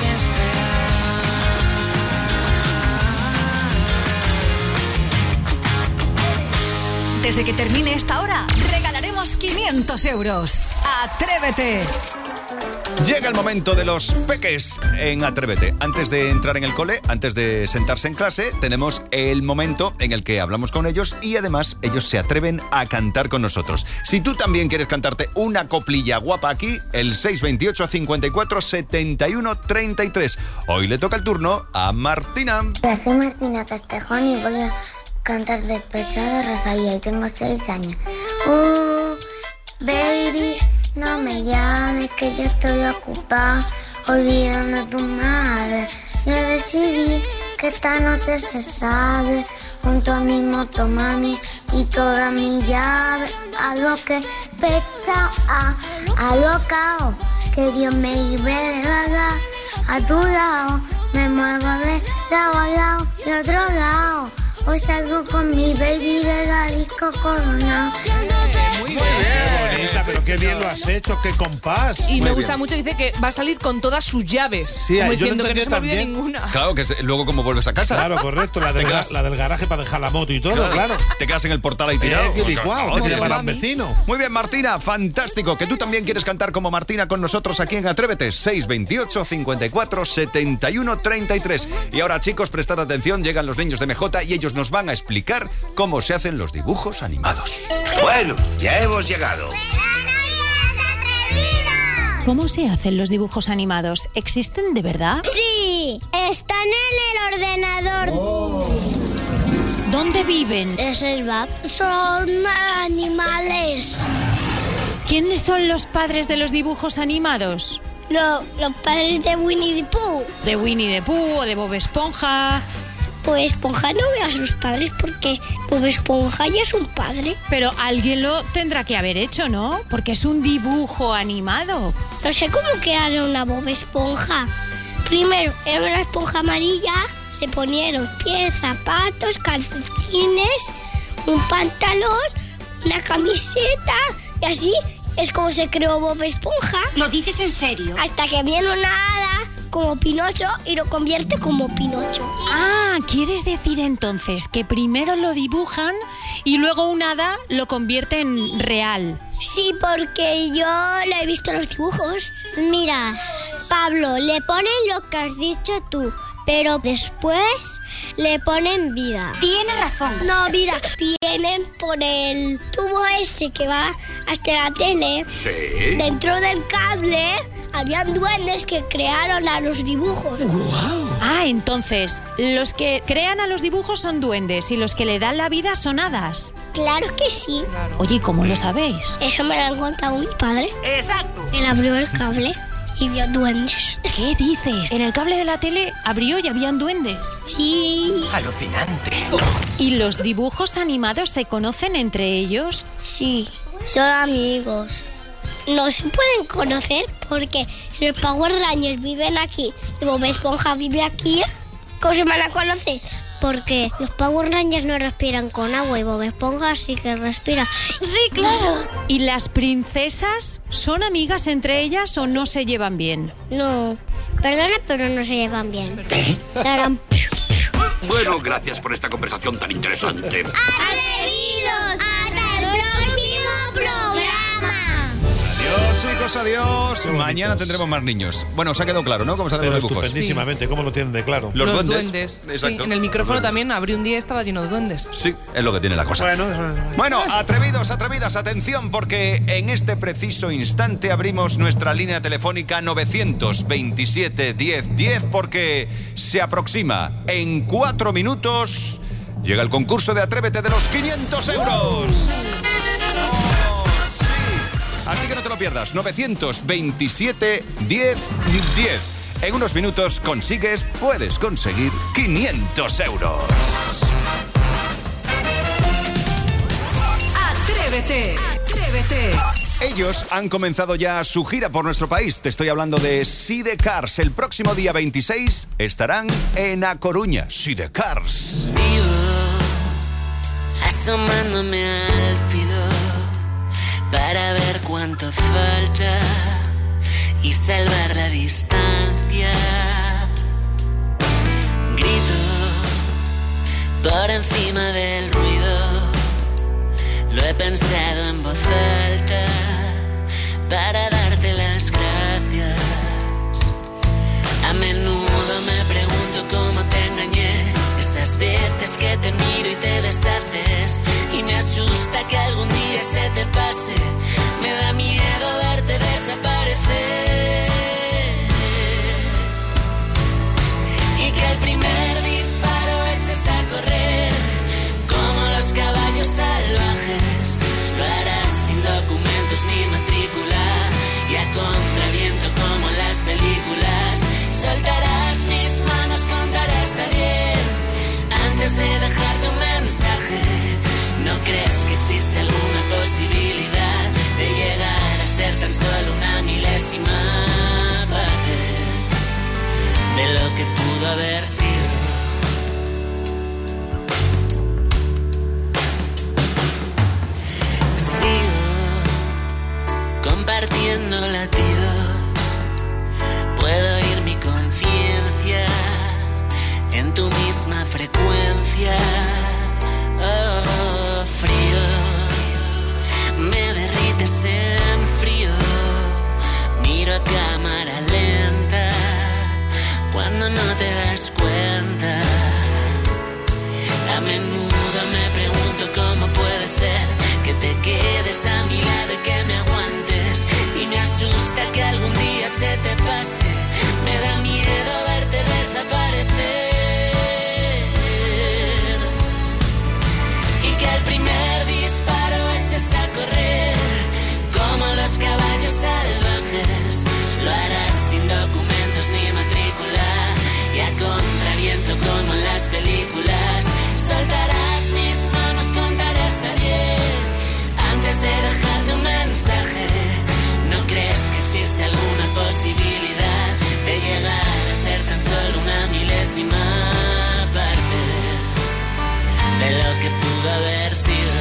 esperar. Desde que termine esta hora, regalaremos quinientos euros. ¡Atrévete! Llega el momento de los peques en Atrévete. Antes de entrar en el cole, antes de sentarse en clase, tenemos el momento en el que hablamos con ellos y además ellos se atreven a cantar con nosotros. Si tú también quieres cantarte una coplilla guapa aquí, el seis veintiocho, cincuenta y cuatro, setenta y uno, treinta y tres. Hoy le toca el turno a Martina. Hola, soy Martina Castejón y voy a cantar Despechada de Rosalía y tengo seis años. Uh, baby, no me llames que yo estoy ocupada olvidando a tu madre. Yo decidí que esta noche se sabe junto a mi moto, mami, y toda mi llave. A lo que pecha, a, a lo cao, que Dios me libre de vagar. A tu lado, me muevo de lado a lado, de otro lado. Hoy salgo con mi baby de la disco Coronado. Muy bien. Bonita Pero qué bien lo has hecho, qué compás. Y Muy me gusta bien. mucho, dice que va a salir con todas sus llaves. Sí, como yo lo diciendo que no entendí se me olvide también. ninguna. Claro, que se- luego como vuelves a casa. Claro, correcto, la del, Te ga- quedas- la del garaje para dejar la moto y todo, claro. Te quedas en el portal ahí tirado. Eh, qué licuado, Oye, te llamarán mami. vecino. Muy bien, Martina, fantástico. Que tú también quieres cantar como Martina con nosotros aquí en Atrévete. seis veintiocho, cincuenta y cuatro, setenta y uno, treinta y tres. Y ahora, chicos, prestad atención, llegan los niños de M J y ellos nos van a explicar cómo se hacen los dibujos animados. Bueno, ya hemos llegado. ¿Cómo se hacen los dibujos animados? ¿Existen de verdad? Sí, están en el ordenador. ¿Dónde viven? Es el V A P. Son animales. ¿Quiénes son los padres de los dibujos animados? No, los padres de Winnie the Pooh. ¿De Winnie the Pooh o de Bob Esponja? Bob Esponja no ve a sus padres porque Bob Esponja ya es un padre. Pero alguien lo tendrá que haber hecho, ¿no? Porque es un dibujo animado. No sé cómo crearon una Bob Esponja. Primero era una esponja amarilla, le ponieron pies, zapatos, calcetines, un pantalón, una camiseta y así es como se creó Bob Esponja. ¿Lo dices en serio? Hasta que viene una hada como Pinocho y lo convierte como Pinocho. Ah, ¿quieres decir entonces que primero lo dibujan y luego un hada lo convierte en real? Sí, porque yo lo he visto en los dibujos. Mira, Pablo, le ponen lo que has dicho tú, pero después le ponen vida. Tienes razón. No, vida, vienen por el tubo este que va hasta la tele. Sí. Dentro del cable habían duendes que crearon a los dibujos. Ah, entonces, los que crean a los dibujos son duendes y los que le dan la vida son hadas. Claro que sí. Oye, ¿y cómo lo sabéis? Eso me lo han contado mi padre. Exacto. Él abrió el cable y vio duendes. ¿Qué dices? En el cable de la tele abrió y habían duendes. Sí. Alucinante. ¿Y los dibujos animados se conocen entre ellos? Sí, son amigos. No se pueden conocer porque los Power Rangers viven aquí y Bob Esponja vive aquí. ¿Cómo se van a conocer? Porque los Power Rangers no respiran con agua y Bob Esponja sí que respira. Sí, claro. ¿Y las princesas son amigas entre ellas o no se llevan bien? No, perdona, pero no se llevan bien. Darán- Bueno, gracias por esta conversación tan interesante. ¡Atrevidos! ¡Hasta el próximo programa! Adiós, chicos, adiós. Mañana tendremos más niños. Bueno, os ha quedado claro, ¿no? Cómo se hacen Pero los dibujos. estupendísimamente, ¿cómo lo tienen de claro? Los, Los duendes. duendes. Exacto. Sí, en el micrófono también abrí un día y estaba lleno de duendes. Sí, es lo que tiene la cosa. Bueno, eso- Bueno, atrevidos, atrevidas, atención, porque en este preciso instante abrimos nuestra línea telefónica novecientos veintisiete diez diez porque se aproxima en cuatro minutos. Llega el concurso de Atrévete de los quinientos euros. Oh, sí. Así que no te lo pierdas. novecientos veintisiete diez diez. En unos minutos consigues, puedes conseguir quinientos euros. Atrévete, atrévete. Ellos han comenzado ya su gira por nuestro país. Te estoy hablando de Sidecars. El próximo día veintiséis estarán en A Coruña. Sidecars. Asomándome al filo para ver cuánto falta y salvar la distancia. Grito por encima del ruido, lo he pensado en voz alta para darte las gracias. A menudo me pregunto cómo te engañé, esas veces que te miro y te deshaces, y me asusta que algún día se te pase, me da miedo verte desaparecer, y que el primer disparo eches a correr como los caballos salvajes, lo harás sin documentos ni matrícula y a contraviento como en las películas. Soltarás mis manos, contaré hasta diez antes de dejarte un mensaje. ¿No crees que existe alguna posibilidad de llegar a ser tan solo una milésima parte de lo que pudo haber sido? Sigo latidos. Puedo oír mi conciencia en tu misma frecuencia. Oh, frío, me derrites en frío. Miro a cámara lenta cuando no te das cuenta. A menudo me pregunto cómo puede ser que te quedes a mi lado y que me aguantes. Y me asusta que algún día se te pase. Me da miedo verte desaparecer. Y que al primer disparo eches a correr como los caballos salvajes. Lo harás sin documentos ni matrícula y a contraviento como en las películas. Soltarás mis manos, contaré hasta diez antes de dejarte un mensaje. ¿No crees que existe alguna posibilidad de llegar a ser tan solo una milésima parte de lo que pudo haber sido?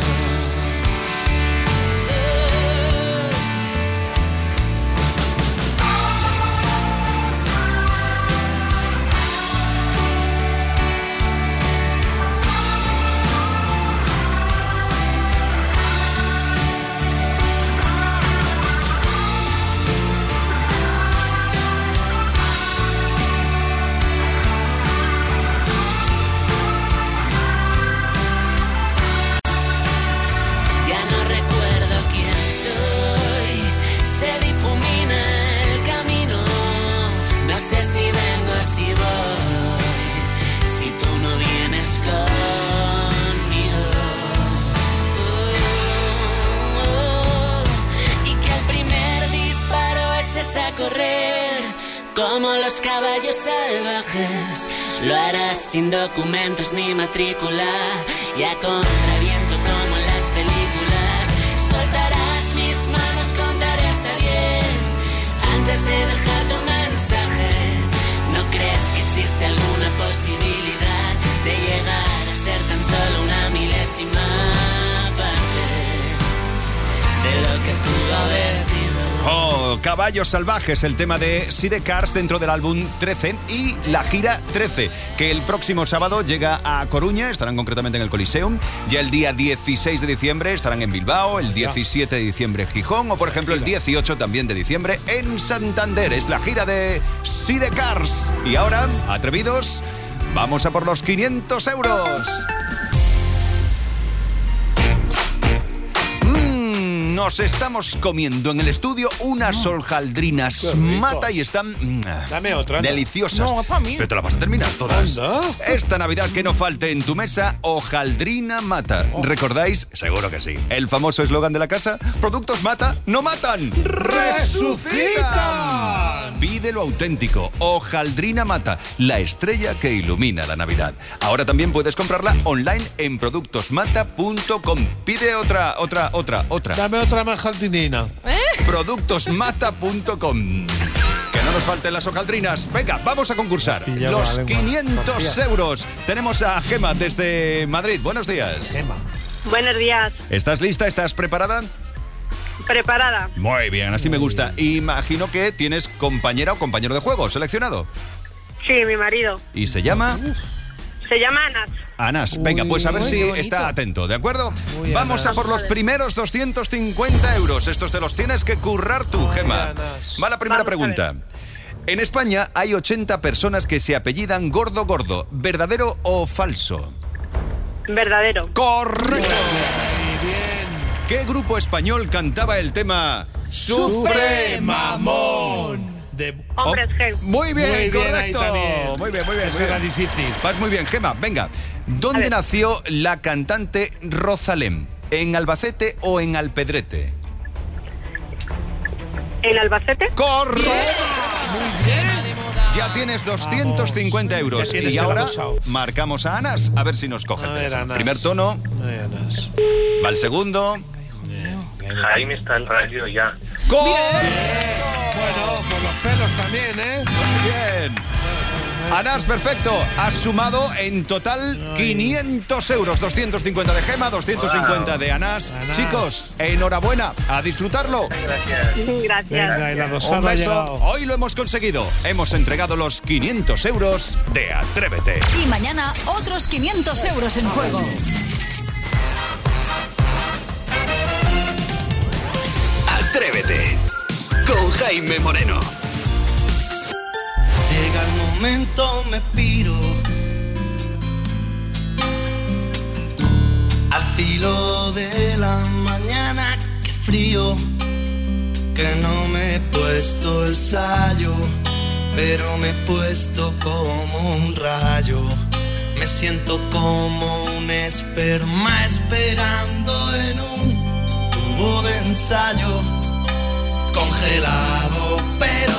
A correr como los caballos salvajes. Lo harás sin documentos ni matrícula y a contraviento como en las películas. Soltarás mis manos, contaré hasta diez antes de dejarte un mensaje. ¿No crees que existe alguna posibilidad de llegar a ser tan solo una milésima parte de lo que pudo haber sido? Oh, Caballos Salvajes, el tema de Sidecars dentro del álbum trece y la gira trece, que el próximo sábado llega a Coruña, estarán concretamente en el Coliseum. Ya el día dieciséis de diciembre estarán en Bilbao, el diecisiete de diciembre en Gijón o, por ejemplo, el dieciocho también de diciembre en Santander. Es la gira de Sidecars. Y ahora, atrevidos, vamos a por los quinientos euros. Nos estamos comiendo en el estudio unas hojaldrinas mata y están Dame otra, ¿no? deliciosas. No, para mí. Pero te la vas a terminar todas. ¿Anda? Esta Navidad que no falte en tu mesa, hojaldrina mata. Oh. ¿Recordáis? Seguro que sí. El famoso eslogan de la casa: productos mata, no matan, resucitan. Pide lo auténtico. Hojaldrina mata, la estrella que ilumina la Navidad. Ahora también puedes comprarla online en productos mata punto com. Pide otra, otra, otra, otra. Dame otra hojaldrina. ¿Eh? productos mata punto com. Que no nos falten las hojaldrinas. Venga, vamos a concursar. Pillaba Los la lengua. quinientos Confía. euros. Tenemos a Gema desde Madrid. Buenos días. Gema. Buenos días. ¿Estás lista? ¿Estás preparada? Preparada. Muy bien, así me gusta. Imagino que tienes compañera o compañero de juego seleccionado. Sí, mi marido. ¿Y se llama? Se llama Anas. Anas. Venga, pues a ver uy, si qué bonito. está atento, ¿de acuerdo? Uy, Vamos Anas. a por los primeros doscientos cincuenta euros. Estos te los tienes que currar tú, Gema. Va la primera Vamos a pregunta. En España hay ochenta personas que se apellidan Gordo Gordo. ¿Verdadero o falso? Verdadero. Correcto. ¿Qué grupo español cantaba el tema Sufre Mamón? De... Hombres G. Muy bien, Muy bien, correcto. ahí también. Muy bien, muy bien. Esa muy era bien. difícil. Vas muy bien, Gema. Venga. ¿Dónde nació la cantante Rosalén? ¿En Albacete o en Alpedrete? ¿En Albacete? ¡Correcto! Muy bien. Ya tienes doscientos cincuenta euros. Ya tienes Y el ahora abusado. marcamos a Anas. A ver si nos coge el A ver, teléfono. Anas. Primer tono. Ay, Anas. Va el segundo. Jaime está en radio ya. ¡Correcto! Bueno, por los pelos también, ¿eh? Muy bien. Anás, perfecto. Has sumado en total quinientos euros. doscientos cincuenta de Gema, doscientos cincuenta de Anás. Anás. Chicos, enhorabuena. A disfrutarlo. Gracias. Gracias. Venga, y la dosada Un ha beso. llegado. Hoy lo hemos conseguido. Hemos entregado los quinientos euros de Atrévete. Y mañana otros quinientos euros en juego. Atrévete con Jaime Moreno. Llega el momento, me piro al filo de la mañana, qué frío, que no me he puesto el sayo, pero me he puesto como un rayo. Me siento como un esperma esperando en un tubo de ensayo, congelado pero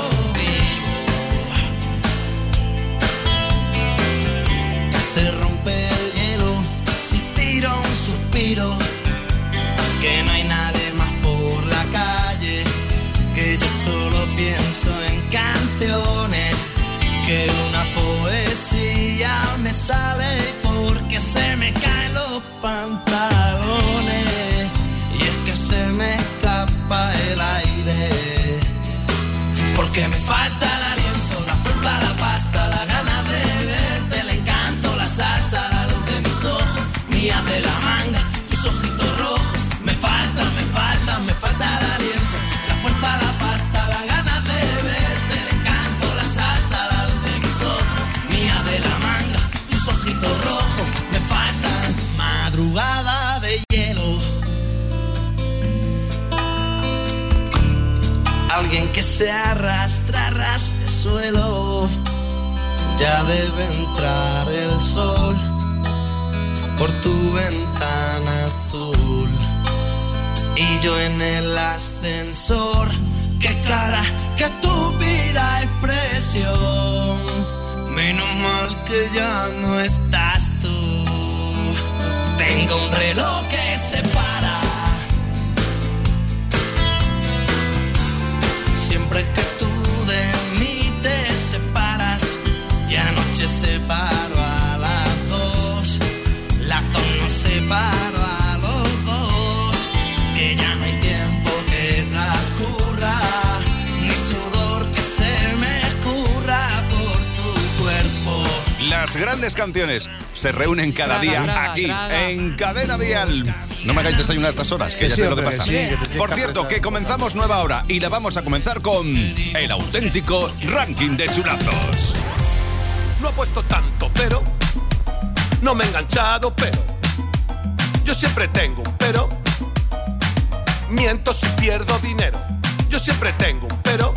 se rompe el hielo si tiro un suspiro, que no hay nadie más por la calle, que yo solo pienso en canciones, que una poesía me sale porque se me caen los pantalones, y es que se me escapa el aire, porque me falta el aliento, la fruta, la pasta, la gana de verte, el encanto, la salsa, la luz de mis ojos, mía de la manga, tus ojitos rojos. Me falta, me falta, me falta el aliento, la fuerza, la pasta, la gana de verte, el encanto, la salsa, la luz de mis ojos, mía de la manga, tus ojitos rojos. Me faltan madrugada de hielo, alguien que se arrastra, arrastre suelo. Ya debe entrar el sol por tu ventana azul, y yo en el ascensor. Qué clara, qué estúpida expresión. Menos mal que ya no estás tú. Tengo un reloj que se para siempre que tú de mí te separas, y anoche separo a las dos, las dos nos separo a los dos, que ya no hay tiempo que transcurra, ni sudor que se me escurra por tu cuerpo. Las grandes canciones se reúnen cada Traga, día traga, aquí traga. en Cadena Dial. No me hagáis desayunar a estas horas, que ya sé lo que pasa. Sí, que te Por tienes cierto, que que comenzamos nueva hora y la vamos a comenzar con el auténtico ranking de chulazos. No apuesto tanto, pero no me he enganchado, pero yo siempre tengo un pero. Miento si pierdo dinero. Yo siempre tengo un pero.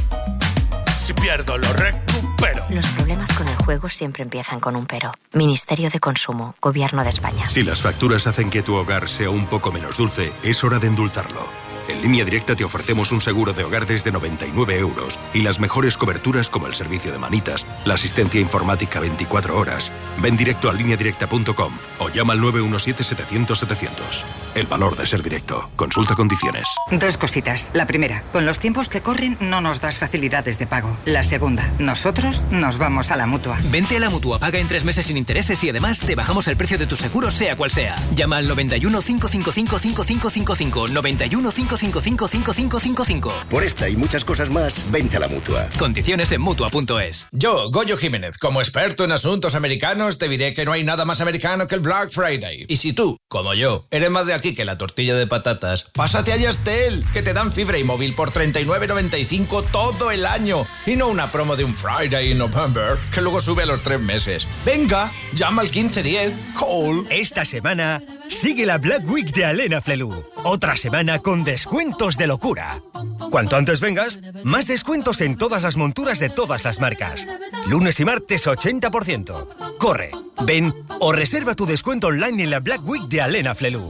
Si pierdo lo recupero. Los problemas con el juego siempre empiezan con un pero. Ministerio de Consumo, Gobierno de España. Si las facturas hacen que tu hogar sea un poco menos dulce, es hora de endulzarlo. En Línea Directa te ofrecemos un seguro de hogar desde noventa y nueve euros y las mejores coberturas como el servicio de manitas, la asistencia informática veinticuatro horas. Ven directo a línea directa punto com o llama al nueve uno siete, setecientos, setecientos. El valor de ser directo. Consulta condiciones. Dos cositas. La primera, con los tiempos que corren no nos das facilidades de pago. La segunda, nosotros nos vamos a la Mutua. Vente a la Mutua, paga en tres meses sin intereses y además te bajamos el precio de tu seguro sea cual sea. Llama al noventa y uno, cinco cinco cinco, cinco cinco cinco cinco, noventa y uno, cinco cinco cinco, cinco cinco cinco cinco. Por esta y muchas cosas más, vente a la Mutua. Condiciones en Mutua punto es. Yo, Goyo Jiménez, como experto en asuntos americanos, te diré que no hay nada más americano que el Black Friday. Y si tú, como yo, eres más de aquí que la tortilla de patatas, pásate a Yastel, que te dan fibra y móvil por treinta y nueve noventa y cinco todo el año. Y no una promo de un Friday in November, que luego sube a los tres meses. Venga, llama al quince diez, call. Esta semana sigue la Black Week de Alena Flelu. Otra semana con descuentos de locura. Cuanto antes vengas, más descuentos en todas las monturas de todas las marcas. Lunes y martes ochenta por ciento. Corre, ven o reserva tu descuento online en la Black Week de Alena Flelu.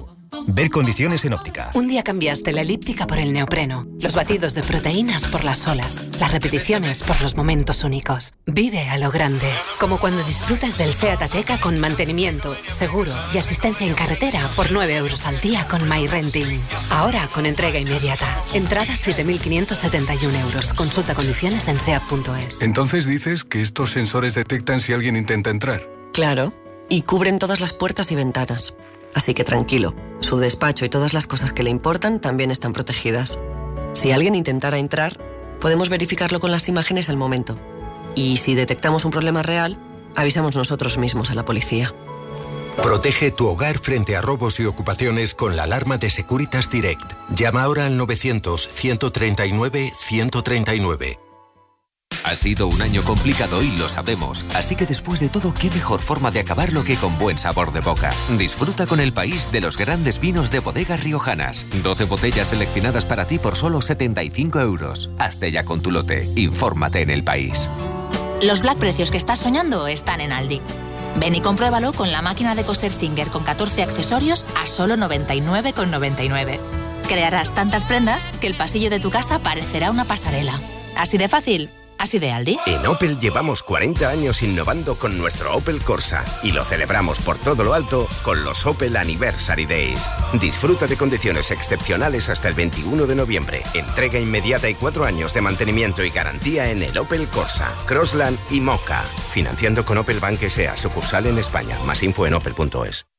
Ver condiciones en óptica. Un día cambiaste la elíptica por el neopreno, los batidos de proteínas por las olas, las repeticiones por los momentos únicos. Vive a lo grande, como cuando disfrutas del SEAT Ateca con mantenimiento, seguro y asistencia en carretera por nueve euros al día con MyRenting. Ahora con entrega inmediata. Entrada siete mil quinientos setenta y uno euros. Consulta condiciones en seat punto es. Entonces dices que estos sensores detectan si alguien intenta entrar. Claro, y cubren todas las puertas y ventanas. Así que tranquilo, su despacho y todas las cosas que le importan también están protegidas. Si alguien intentara entrar, podemos verificarlo con las imágenes al momento. Y si detectamos un problema real, avisamos nosotros mismos a la policía. Protege tu hogar frente a robos y ocupaciones con la alarma de Securitas Direct. Llama ahora al novecientos, ciento treinta y nueve, ciento treinta y nueve. Ha sido un año complicado y lo sabemos, así que después de todo, qué mejor forma de acabarlo que con buen sabor de boca. Disfruta con El País de los grandes vinos de bodegas riojanas. doce botellas seleccionadas para ti por solo setenta y cinco euros. Hazte ya con tu lote. Infórmate en El País. Los Black Precios que estás soñando están en Aldi. Ven y compruébalo con la máquina de coser Singer con catorce accesorios a solo noventa y nueve con noventa y nueve. Crearás tantas prendas que el pasillo de tu casa parecerá una pasarela. Así de fácil. Así de Aldi. En Opel llevamos cuarenta años innovando con nuestro Opel Corsa y lo celebramos por todo lo alto con los Opel Anniversary Days. Disfruta de condiciones excepcionales hasta el veintiuno de noviembre. Entrega inmediata y cuatro años de mantenimiento y garantía en el Opel Corsa, Crossland y Mocha. Financiando con Opel Bank S A, sucursal en España. Más info en opel punto es.